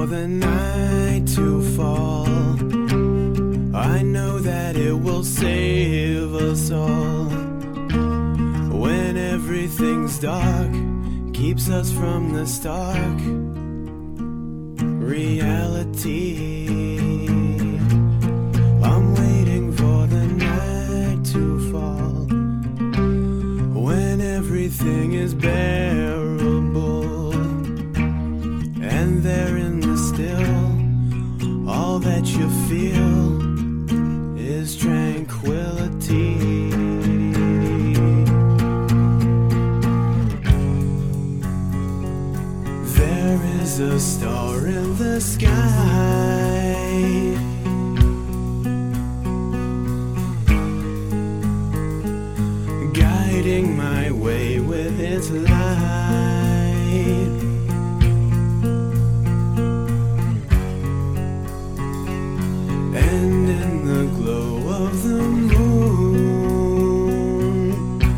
for the night to fall. I know that it will save us all. When everything's dark, keeps us from the stark reality. I'm waiting for the night to fall, when everything is bearable, and there in the still, all that you feel is tranquility. There is a star in the sky, guiding my way with its light. And in the glow of the moon,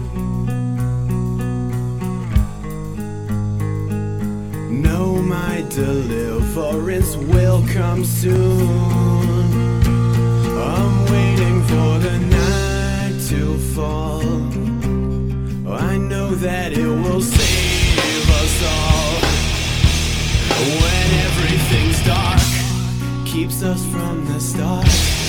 know my deliverance will come soon. I'm waiting for the night to fall. I know that it will save us all. When everything's dark, keeps us from the start.